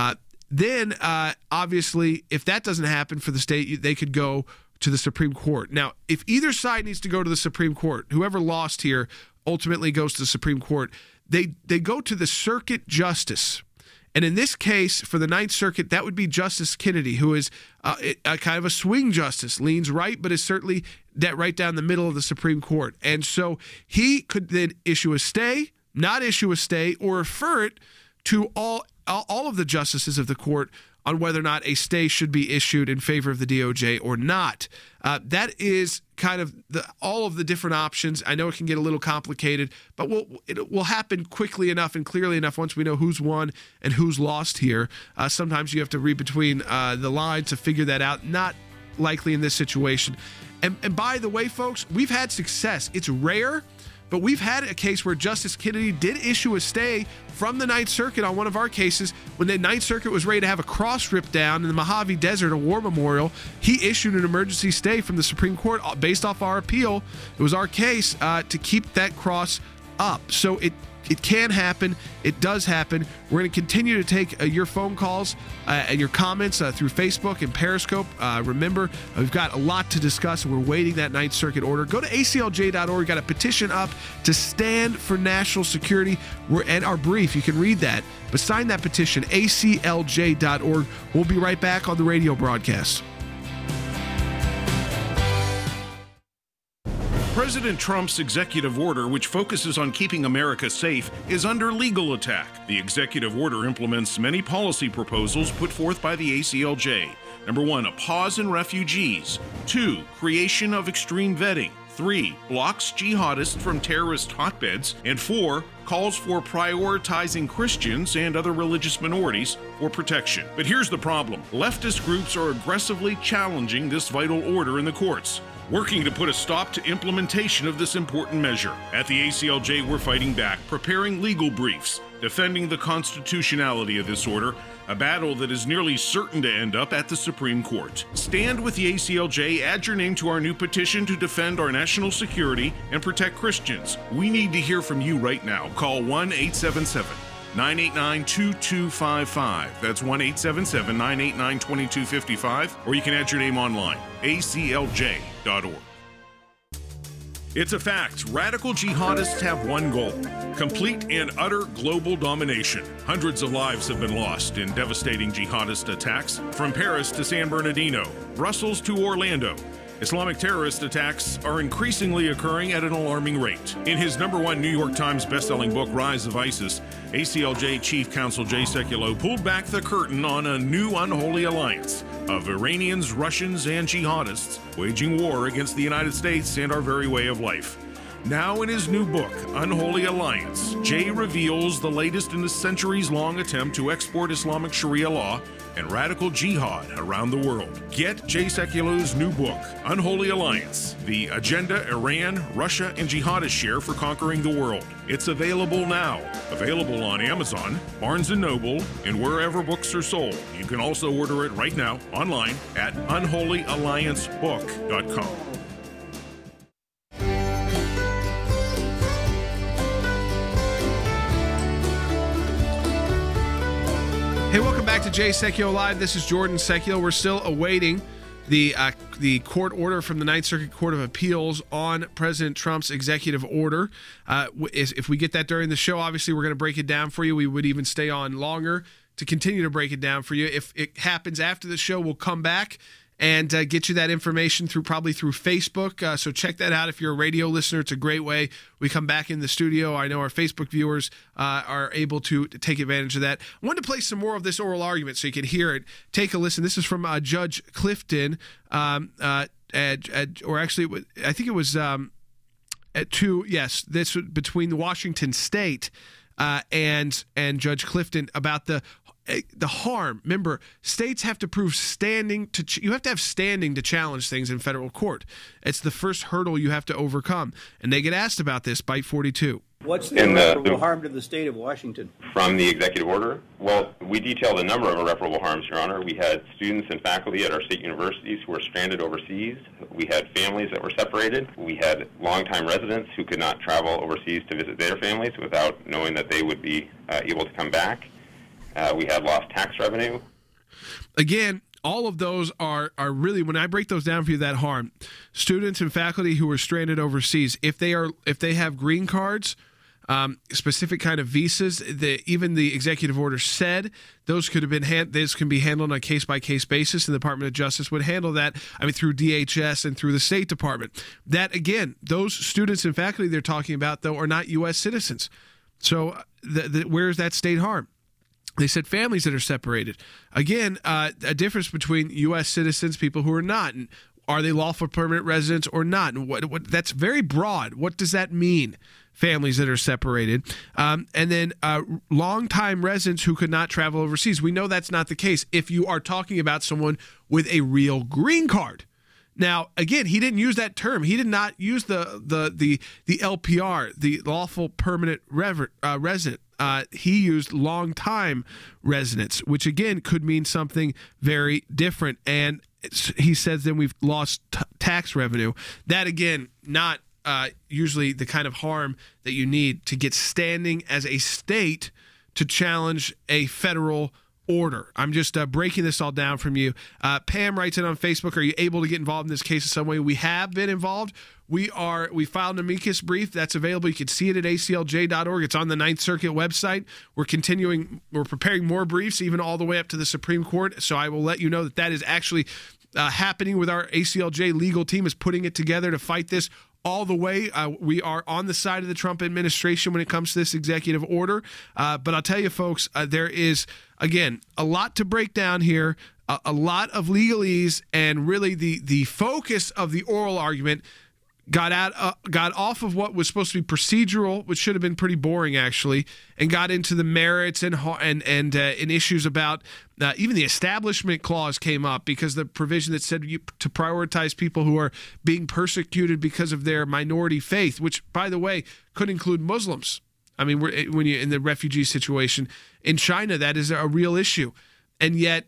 Then, obviously, if that doesn't happen for the state, they could go to the Supreme Court. Now, if either side needs to go to the Supreme Court, whoever lost here ultimately goes to the Supreme Court. They go to the circuit justice. And in this case, for the Ninth Circuit, that would be Justice Kennedy, who is a kind of a swing justice, leans right, but is certainly right down the middle of the Supreme Court. And so he could then issue a stay, not issue a stay, or refer it to all of the justices of the court on whether or not a stay should be issued in favor of the DOJ or not. That is kind of all of the different options. I know it can get a little complicated, but it will happen quickly enough and clearly enough once we know who's won and who's lost here. Sometimes you have to read between the lines to figure that out. Not likely in this situation. And by the way, folks, we've had success. It's rare, but we've had a case where Justice Kennedy did issue a stay from the Ninth Circuit on one of our cases when the Ninth Circuit was ready to have a cross ripped down in the Mojave Desert, a war memorial. He issued an emergency stay from the Supreme Court based off our appeal. It was our case to keep that cross up. So it can happen. It does happen. We're going to continue to take your phone calls and your comments through Facebook and Periscope. Remember, we've got a lot to discuss. We're waiting that Ninth Circuit order. Go to aclj.org. We've got a petition up to stand for national security. And our brief, you can read that. But sign that petition, aclj.org. We'll be right back on the radio broadcast. President Trump's executive order, which focuses on keeping America safe, is under legal attack. The executive order implements many policy proposals put forth by the ACLJ. Number 1, a pause in refugees. 2, creation of extreme vetting. 3, blocks jihadists from terrorist hotbeds. And 4, calls for prioritizing Christians and other religious minorities for protection. But here's the problem. Leftist groups are aggressively challenging this vital order in the courts, working to put a stop to implementation of this important measure. At the ACLJ, we're fighting back, preparing legal briefs, defending the constitutionality of this order, a battle that is nearly certain to end up at the Supreme Court. Stand with the ACLJ, add your name to our new petition to defend our national security and protect Christians. We need to hear from you right now. Call 1-877-989-2255. That's 1-877-989-2255. Or you can add your name online, aclj.org. It's a fact. Radical jihadists have one goal: complete and utter global domination. Hundreds of lives have been lost in devastating jihadist attacks, from Paris to San Bernardino, Brussels to Orlando. Islamic terrorist attacks are increasingly occurring at an alarming rate. In his #1 New York Times bestselling book, Rise of ISIS, ACLJ Chief Counsel Jay Sekulow pulled back the curtain on a new unholy alliance of Iranians, Russians, and jihadists waging war against the United States and our very way of life. Now in his new book, Unholy Alliance, Jay reveals the latest in a centuries-long attempt to export Islamic Sharia law and radical jihad around the world. Get Jay Sekulow's new book, Unholy Alliance, the agenda Iran, Russia, and jihadists share for conquering the world. It's available now. Available on Amazon, Barnes & Noble, and wherever books are sold. You can also order it right now online at unholyalliancebook.com. Hey, welcome back to Jay Sekulow Live. This is Jordan Sekulow. We're still awaiting the court order from the Ninth Circuit Court of Appeals on President Trump's executive order. If we get that during the show, obviously we're going to break it down for you. We would even stay on longer to continue to break it down for you. If it happens after the show, we'll come back and get you that information probably through Facebook. So check that out if you're a radio listener. It's a great way. We come back in the studio. I know our Facebook viewers are able to take advantage of that. I wanted to play some more of this oral argument so you can hear it. Take a listen. This is from Judge Clifton, or actually, I think it was this was between the Washington State and Judge Clifton about the harm. Remember, states have to prove standing you have to have standing to challenge things in federal court. It's the first hurdle you have to overcome. And they get asked about this, Bite 42. What's the irreparable harm to the state of Washington? From the executive order? Well, we detailed a number of irreparable harms, Your Honor. We had students and faculty at our state universities who were stranded overseas. We had families that were separated. We had longtime residents who could not travel overseas to visit their families without knowing that they would be able to come back. We had lost tax revenue. Again, all of those are really, when I break those down for you, that harm. Students and faculty who are stranded overseas, if they have green cards, specific kind of visas, even the executive order said those could have been this can be handled on a case-by-case basis, and the Department of Justice would handle that, through DHS and through the State Department. That, again, those students and faculty they're talking about, though, are not U.S. citizens. So where's that state harm? They said families that are separated. Again, a difference between U.S. citizens, people who are not. And are they lawful permanent residents or not? And what that's very broad. What does that mean? Families that are separated. And then longtime residents who could not travel overseas. We know that's not the case if you are talking about someone with a real green card. Now, again, he didn't use that term. He did not use the LPR, the lawful permanent resident. He used long-time residents, which, again, could mean something very different. And he says then we've lost tax revenue. That, again, not usually the kind of harm that you need to get standing as a state to challenge a federal order. I'm just breaking this all down from you. Pam writes in on Facebook, are you able to get involved in this case in some way? We have been involved. We filed an amicus brief that's available. You can see it at aclj.org. It's on the Ninth Circuit website. We're preparing more briefs, even all the way up to the Supreme Court. So I will let you know that is actually happening with our ACLJ legal team is putting it together to fight this all the way. We are on the side of the Trump administration when it comes to this executive order. But I'll tell you, folks, there is, again, a lot to break down here, a lot of legalese, and really the focus of the oral argument got off of what was supposed to be procedural, which should have been pretty boring actually, and got into the merits and issues about even the Establishment Clause came up, because the provision that said to prioritize people who are being persecuted because of their minority faith, which, by the way, could include Muslims. I mean, when you're in the refugee situation in China, that is a real issue, and yet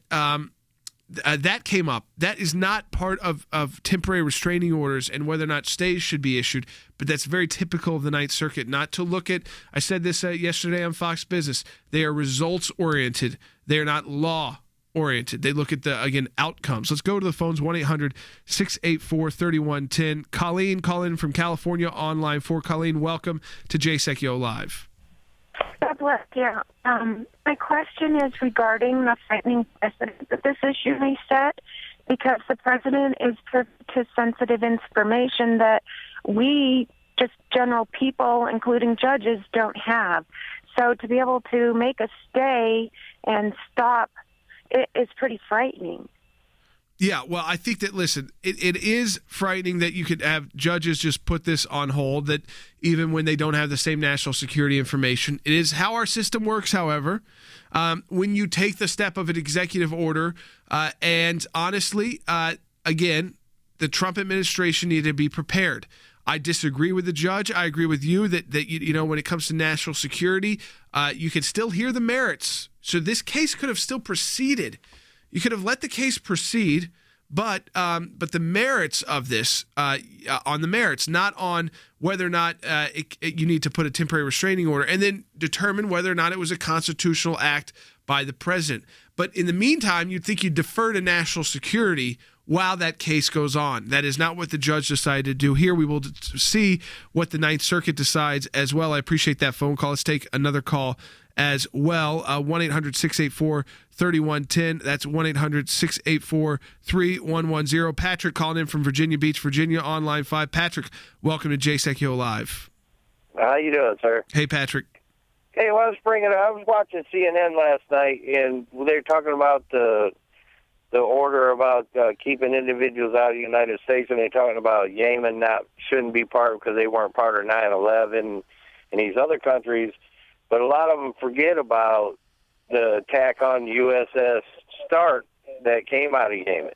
that came up. That is not part of temporary restraining orders and whether or not stays should be issued, but that's very typical of the Ninth Circuit, not to look at, I said this yesterday on Fox Business, they are results-oriented. They are not law-oriented. They look at the outcomes. Let's go to the phones, 1-800-684-3110. Colleen, call in from California on line 4. Colleen, welcome to Jay Secchio Live. God bless you. My question is regarding the frightening precedent that this issue may set, because the president is privy to sensitive information that we, just general people, including judges, don't have. So to be able to make a stay and stop it is pretty frightening. Yeah, well, I think that, listen, it is frightening that you could have judges just put this on hold, that even when they don't have the same national security information. It is how our system works, however. When you take the step of an executive order, and honestly, again, the Trump administration needed to be prepared. I disagree with the judge. I agree with you that when it comes to national security, you can still hear the merits. So this case could have still proceeded. You could have let the case proceed, but the merits of this, on the merits, not on whether or not you need to put a temporary restraining order, and then determine whether or not it was a constitutional act by the president. But in the meantime, you'd think you'd defer to national security while that case goes on. That is not what the judge decided to do here. We will see what the Ninth Circuit decides as well. I appreciate that phone call. Let's take another call as well. 1-800-684-3110. That's 1-800-684-3110. Patrick calling in from Virginia Beach, Virginia, on line 5. Patrick, welcome to Jay Secchio Live. How you doing, sir? Hey, Patrick. Hey, well, I was watching CNN last night, and they were talking about the order about keeping individuals out of the United States, and they're talking about Yemen shouldn't be part because they weren't part of 9/11 and these other countries. But a lot of them forget about the attack on USS Start that came out of Yemen.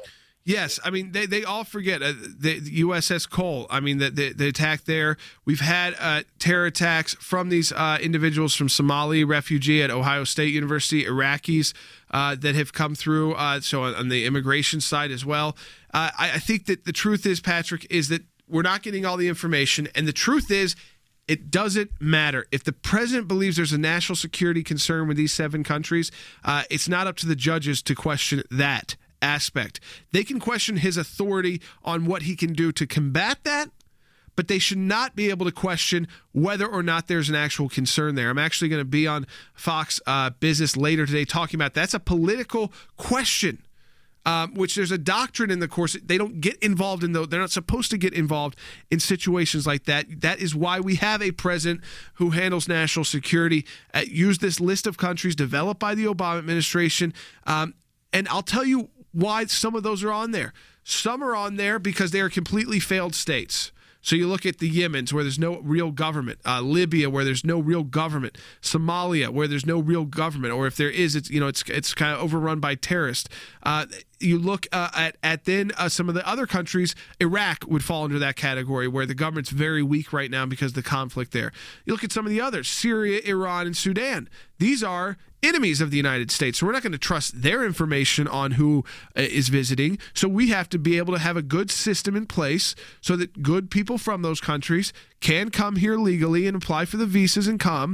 Yes, I mean, they all forget the USS Cole. I mean, the attack there. We've had terror attacks from these individuals from Somali refugee at Ohio State University, Iraqis that have come through. So on the immigration side as well. I think that the truth is, Patrick, is that we're not getting all the information. And the truth is, it doesn't matter. If the president believes there's a national security concern with these 7 countries, it's not up to the judges to question that aspect. They can question his authority on what he can do to combat that, but they should not be able to question whether or not there's an actual concern there. I'm actually going to be on Fox Business later today talking about that's a political question, which there's a doctrine in the course. They don't get involved in those. They're not supposed to get involved in situations like that. That is why we have a president who handles national security. Use this list of countries developed by the Obama administration. And I'll tell you why some of those are on there. Some are on there because they are completely failed states. So you look at the Yemens, where there's no real government, Libya, where there's no real government, Somalia, where there's no real government, or if there is, it's kind of overrun by terrorists. You look at then some of the other countries. Iraq would fall into that category, where the government's very weak right now because of the conflict there. You look at some of the others, Syria, Iran, and Sudan. These are enemies of the United States. So we're not going to trust their information on who is visiting. So we have to be able to have a good system in place so that good people from those countries can come here legally and apply for the visas and come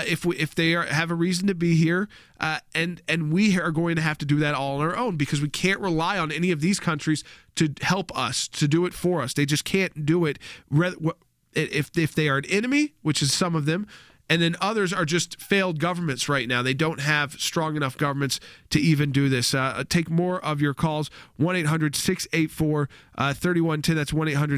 if they have a reason to be here. And we are going to have to do that all on our own, because we can't rely on any of these countries to help us, to do it for us. They just can't do it. If they are an enemy, which is some of them, And then others are just failed governments right now. They don't have strong enough governments to even do this. Take more of your calls. 1-800-684-3110. That's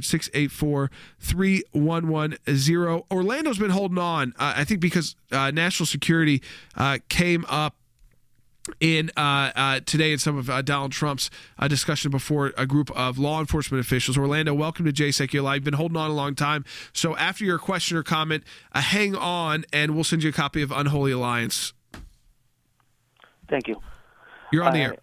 1-800-684-3110. Orlando's been holding on, I think, because national security came up in today in some of Donald Trump's discussion before a group of law enforcement officials. Orlando, welcome to Jay Sekulow Live. Been holding on a long time. So after your question or comment, hang on, and we'll send you a copy of Unholy Alliance. Thank you. You're on the air.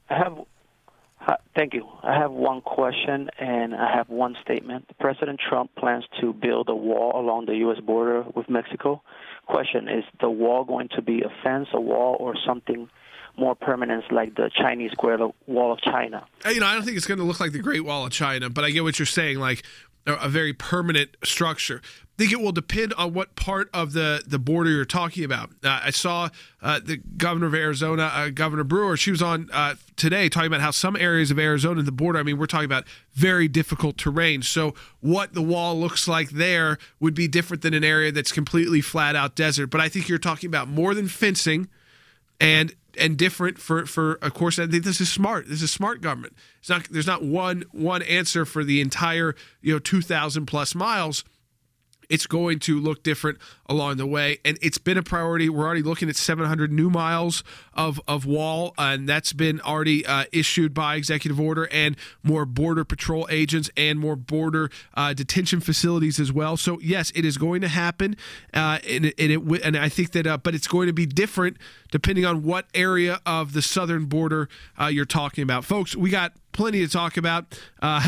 Thank you. I have one question and I have one statement. President Trump plans to build a wall along the U.S. border with Mexico. Question, is the wall going to be a fence, a wall, or something more permanent like the Chinese Great Wall of China? I don't think it's going to look like the Great Wall of China, but I get what you're saying, like a very permanent structure. I think it will depend on what part of the border you're talking about. I saw the governor of Arizona, Governor Brewer, she was on today talking about how some areas of Arizona, the border, we're talking about very difficult terrain. So what the wall looks like there would be different than an area that's completely flat out desert. But I think you're talking about more than fencing and different for of course. I think this is smart. This is smart government. There's not one answer for the entire 2,000 plus miles. It's going to look different along the way, and it's been a priority. We're already looking at 700 new miles of wall, and that's been already issued by executive order, and more border patrol agents and more border detention facilities as well. So yes, it is going to happen, and I think that, but it's going to be different depending on what area of the southern border you're talking about, folks. We got plenty to talk about.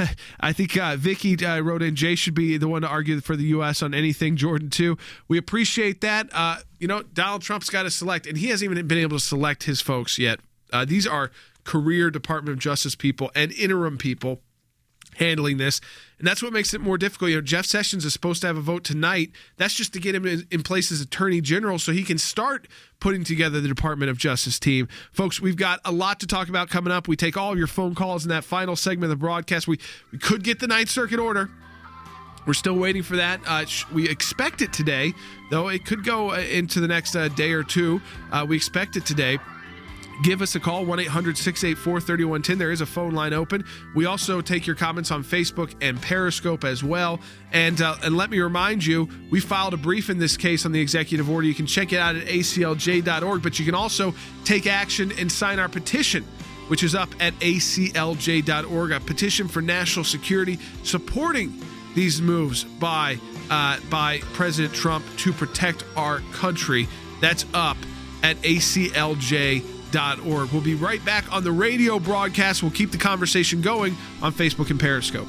I think Vicky wrote in, Jay should be the one to argue for the U.S. on anything, Jordan too. We appreciate that. Donald Trump's got to select, and he hasn't even been able to select his folks yet. These are career Department of Justice people and interim people handling this, and that's what makes it more difficult. Jeff Sessions is supposed to have a vote tonight. That's just to get him in place as Attorney General so he can start putting together the Department of Justice team. Folks, we've got a lot to talk about coming up. We take all of your phone calls in that final segment of the broadcast. We could get the Ninth Circuit order. We're still waiting for that. We expect it today, though it could go into the next day or two. We expect it today. Give us a call, 1-800-684-3110. There is a phone line open. We also take your comments on Facebook and Periscope as well. And let me remind you, we filed a brief in this case on the executive order. You can check it out at aclj.org, but you can also take action and sign our petition, which is up at aclj.org, a petition for national security supporting these moves by President Trump to protect our country. That's up at aclj.org. We'll be right back on the radio broadcast. We'll keep the conversation going on Facebook and Periscope.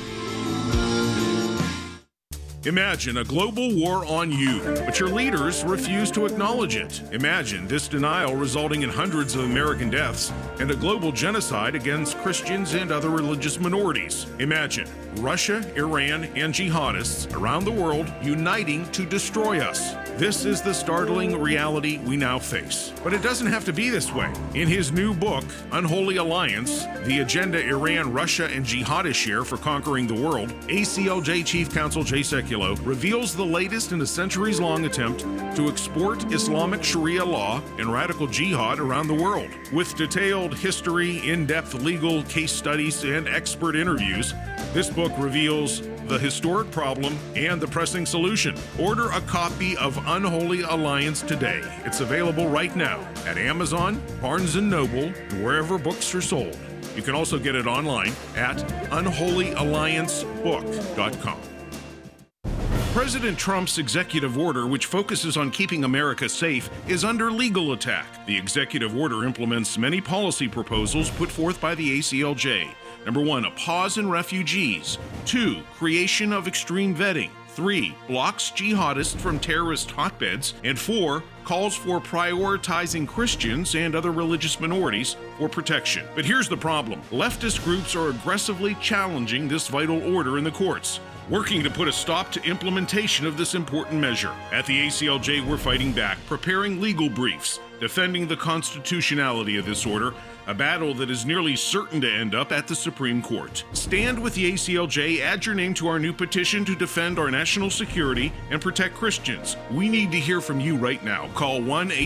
Imagine a global war on you, but your leaders refuse to acknowledge it. Imagine this denial resulting in hundreds of American deaths and a global genocide against Christians and other religious minorities. Imagine Russia, Iran, and jihadists around the world uniting to destroy us. This is the startling reality we now face. But it doesn't have to be this way. In his new book, Unholy Alliance, The Agenda Iran, Russia, and Jihadists Share for Conquering the World, ACLJ Chief Counsel Jay Sekulow reveals the latest in a centuries-long attempt to export Islamic Sharia law and radical jihad around the world. With detailed history, in-depth legal case studies, and expert interviews, this book reveals the historic problem and the pressing solution. Order a copy of Unholy Alliance today. It's available right now at Amazon, Barnes & Noble, and wherever books are sold. You can also get it online at unholyalliancebook.com. President Trump's executive order, which focuses on keeping America safe, is under legal attack. The executive order implements many policy proposals put forth by the ACLJ. Number 1, a pause in refugees. 2, creation of extreme vetting. 3, blocks jihadists from terrorist hotbeds. And 4, calls for prioritizing Christians and other religious minorities for protection. But here's the problem. Leftist groups are aggressively challenging this vital order in the courts, working to put a stop to implementation of this important measure. At the ACLJ, we're fighting back, preparing legal briefs, defending the constitutionality of this order, a battle that is nearly certain to end up at the Supreme Court. Stand with the ACLJ, add your name to our new petition to defend our national security and protect Christians. We need to hear from you right now. Call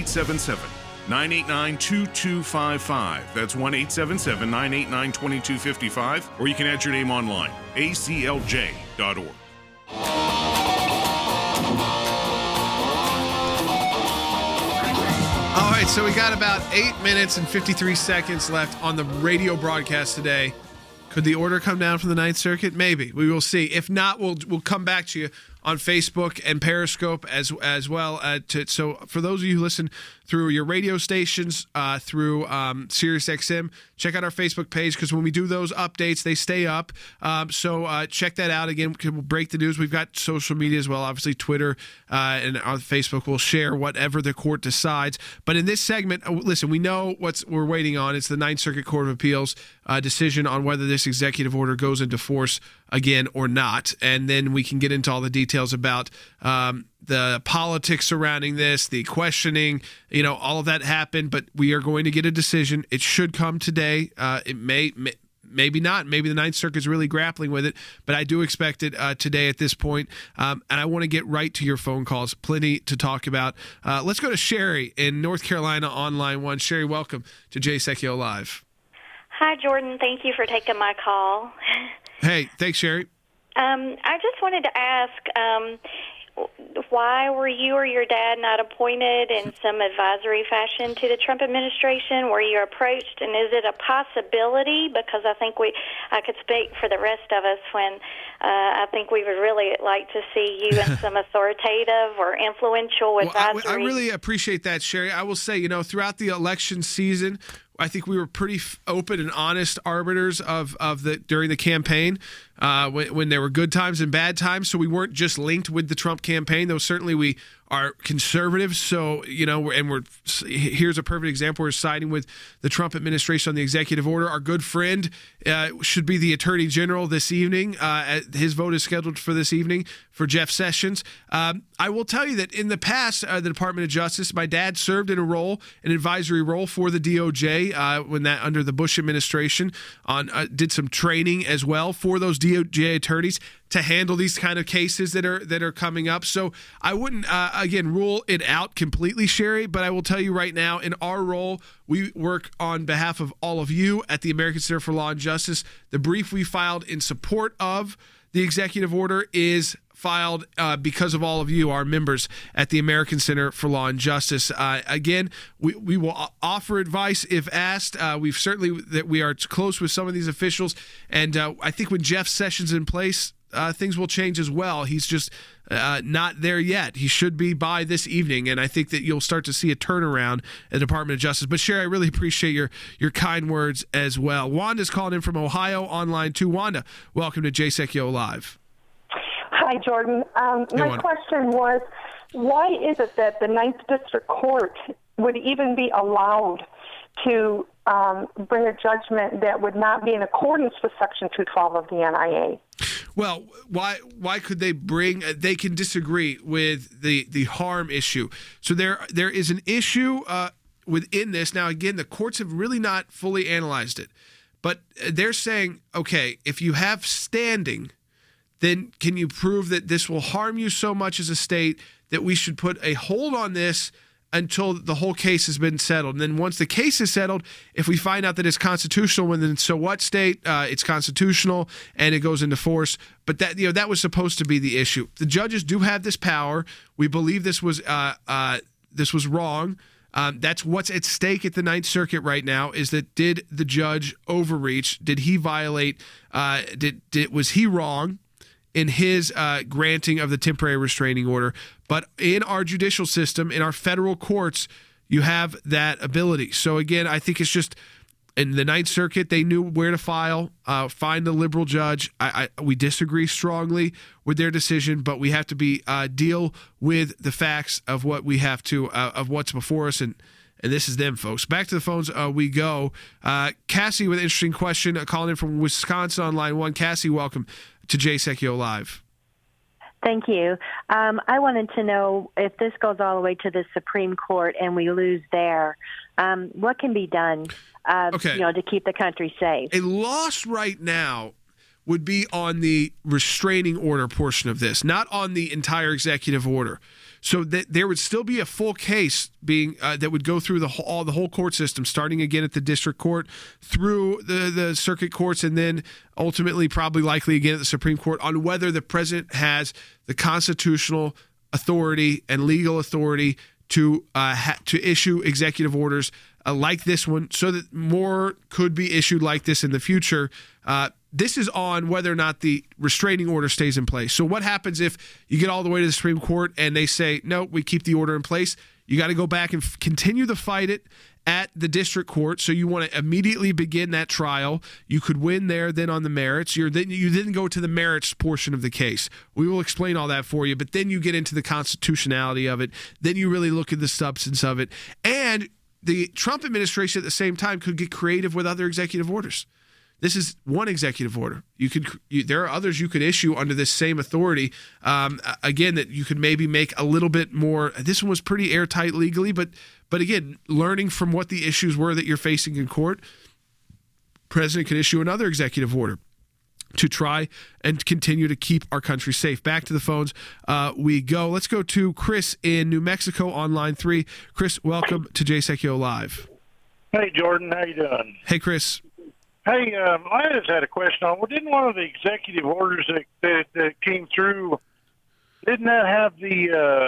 1-877-989-2255. That's 1-877-989-2255. Or you can add your name online, aclj.org. All right, so we got about 8 minutes and 53 seconds left on the radio broadcast today. Could the order come down from the Ninth Circuit? Maybe. We will see. If not, we'll come back to you on Facebook and Periscope as well. So for those of you who listen through your radio stations, through SiriusXM, check out our Facebook page, because when we do those updates, they stay up. So check that out. Again, we'll break the news. We've got social media as well, obviously Twitter and on Facebook. We'll share whatever the court decides. But in this segment, listen, we know what we're waiting on. It's the Ninth Circuit Court of Appeals decision on whether this executive order goes into force again or not. And then we can get into all the details about the politics surrounding this, the questioning, all of that happened, but we are going to get a decision. It should come today. It maybe not. Maybe the Ninth Circuit is really grappling with it, but I do expect it today at this point. And I want to get right to your phone calls. Plenty to talk about. Let's go to Sherry in North Carolina on line 1. Sherry, welcome to Jay Secchio Live. Hi, Jordan. Thank you for taking my call. Hey, thanks, Sherry. I just wanted to ask, why were you or your dad not appointed in some advisory fashion to the Trump administration? Were you approached, and is it a possibility? Because I think I could speak for the rest of us when I think we would really like to see you in some authoritative or influential advisory. I really appreciate that, Sherry. I will say, throughout the election season, I think we were pretty open and honest arbiters during the campaign when there were good times and bad times. So we weren't just linked with the Trump campaign, though certainly we are conservatives. So, here's a perfect example. We're siding with the Trump administration on the executive order. Our good friend should be the Attorney General this evening. His vote is scheduled for this evening for Jeff Sessions. I will tell you that in the past, the Department of Justice, my dad served in an advisory role for the DOJ under the Bush administration, did some training as well for those DOJ attorneys to handle these kind of cases that are coming up. So I wouldn't again rule it out completely, Sherry, but I will tell you right now, in our role, we work on behalf of all of you at the American Center for Law and Justice. The brief we filed in support of the executive order is filed because of all of you, our members at the American Center for Law and Justice. Again, we will offer advice if asked. We are close with some of these officials, and I think when Jeff Sessions is in place, things will change as well. He's just not there yet. He should be by this evening, and I think that you'll start to see a turnaround at the Department of Justice. But Sherry, I really appreciate your kind words as well. Wanda's calling in from Ohio on line 2. Wanda, welcome to Jay Secchio Live. Hi, Jordan. My question was, why is it that the Ninth District Court would even be allowed to bring a judgment that would not be in accordance with Section 212 of the NIA? Well, why could they they can disagree with the harm issue. So there is an issue within this. Now, again, the courts have really not fully analyzed it, but they're saying, okay, if you have standing, then can you prove that this will harm you so much as a state that we should put a hold on this until the whole case has been settled? And then once the case is settled, if we find out that it's constitutional, then so what state? It's constitutional and it goes into force. But that was supposed to be the issue. The judges do have this power. We believe this was wrong. That's what's at stake at the Ninth Circuit right now, is that did the judge overreach? Did he violate? Was he wrong in his granting of the temporary restraining order? But in our judicial system, in our federal courts, you have that ability. So again, I think it's just in the Ninth Circuit, they knew where to find a liberal judge. We disagree strongly with their decision, but we have to deal with the facts of what we have to of what's before us, and this is them, folks. Back to the phones we go. Cassie with an interesting question, calling in from Wisconsin on line 1. Cassie, welcome to Jay Secchio Live. Thank you. I wanted to know if this goes all the way to the Supreme Court and we lose there, what can be done, to keep the country safe? A loss right now would be on the restraining order portion of this, not on the entire executive order. So that there would still be a full case being that would go through the whole court system, starting again at the district court, through the circuit courts, and then ultimately probably likely again at the Supreme Court on whether the president has the constitutional authority and legal authority to issue executive orders like this one, so that more could be issued like this in the future. This is on whether or not the restraining order stays in place. So what happens if you get all the way to the Supreme Court and they say, no, we keep the order in place? You got to go back and continue to fight it at the district court. So you want to immediately begin that trial. You could win there then on the merits. You then go to the merits portion of the case. We will explain all that for you, but then you get into the constitutionality of it. Then you really look at the substance of it. And the Trump administration at the same time could get creative with other executive orders. This is one executive order. There are others you could issue under this same authority. Again, that you could maybe make a little bit more. This one was pretty airtight legally, but again, learning from what the issues were that you're facing in court, president could issue another executive order to try and continue to keep our country safe. Back to the phones we go. Let's go to Chris in New Mexico on line 3. Chris, welcome to Jay Sekulow Live. Hey, Jordan. How you doing? Hey, Chris. Hey, I just had a question on. Well, didn't one of the executive orders that came through, didn't that have the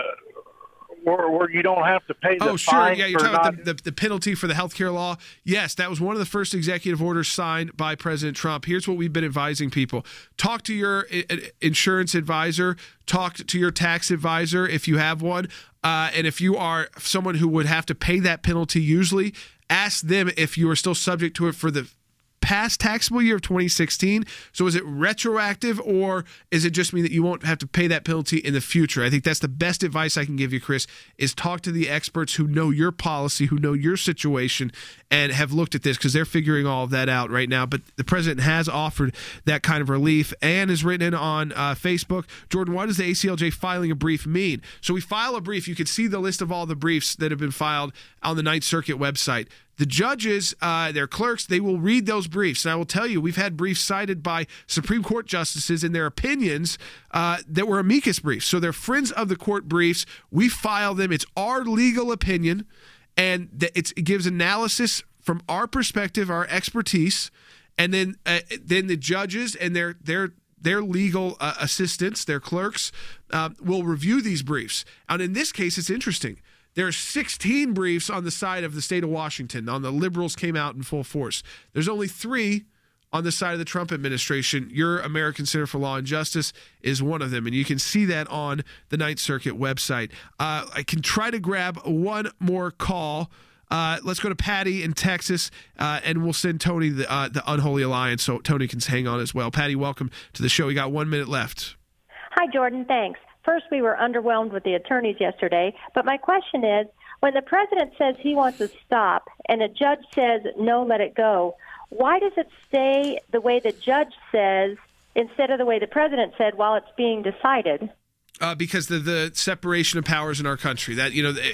where you don't have to pay the fine? Oh, sure. Yeah, you're talking about the penalty for the healthcare law. Yes, that was one of the first executive orders signed by President Trump. Here's what we've been advising people. Talk to your insurance advisor. Talk to your tax advisor if you have one. And if you are someone who would have to pay that penalty usually, ask them if you are still subject to it for the past taxable year of 2016. So is it retroactive, or is it just mean that you won't have to pay that penalty in the future? I think that's the best advice I can give you, Chris, is talk to the experts who know your policy, who know your situation, and have looked at this, because they're figuring all of that out right now. But the president has offered that kind of relief. Ann is written in on Facebook. Jordan, what does the ACLJ filing a brief mean? So we file a brief. You can see the list of all the briefs that have been filed on the Ninth Circuit website. The judges, their clerks, they will read those briefs. And I will tell you, we've had briefs cited by Supreme Court justices in their opinions that were amicus briefs. So they're friends of the court briefs. We file them. It's our legal opinion, and it gives analysis from our perspective, our expertise, and then the judges and their legal assistants, their clerks, will review these briefs. And in this case, it's interesting. There are 16 briefs on the side of the state of Washington. On the liberals came out in full force. There's only 3 on the side of the Trump administration. Your American Center for Law and Justice is one of them, and you can see that on the Ninth Circuit website. I can try to grab one more call. Let's go to Patty in Texas, and we'll send Tony the Unholy Alliance so Tony can hang on as well. Patty, welcome to the show. We got 1 minute left. Hi, Jordan. Thanks. First, we were underwhelmed with the attorneys yesterday, but my question is, when the president says he wants to stop and a judge says, no, let it go, why does it stay the way the judge says instead of the way the president said while it's being decided? Because the separation of powers in our country. That,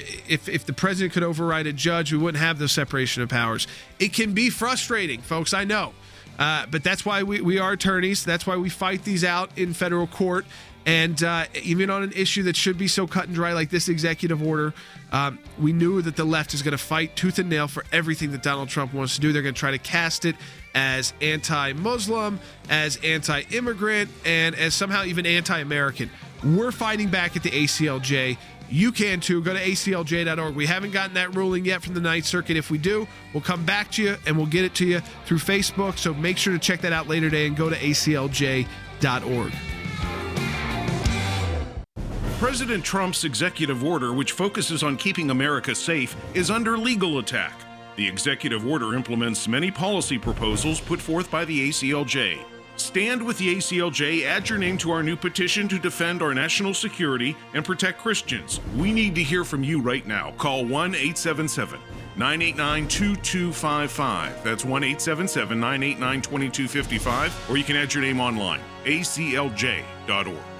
if the president could override a judge, we wouldn't have the separation of powers. It can be frustrating, folks, I know. But that's why we are attorneys. That's why we fight these out in federal court. And even on an issue that should be so cut and dry like this executive order, we knew that the left is going to fight tooth and nail for everything that Donald Trump wants to do. They're going to try to cast it as anti-Muslim, as anti-immigrant, and as somehow even anti-American. We're fighting back at the ACLJ. You can too. Go to aclj.org. We haven't gotten that ruling yet from the Ninth Circuit. If we do, we'll come back to you and we'll get it to you through Facebook. So make sure to check that out later today and go to aclj.org. President Trump's executive order, which focuses on keeping America safe, is under legal attack. The executive order implements many policy proposals put forth by the ACLJ. Stand with the ACLJ, add your name to our new petition to defend our national security and protect Christians. We need to hear from you right now. Call 1-877-989-2255. That's 1-877-989-2255. Or you can add your name online, aclj.org.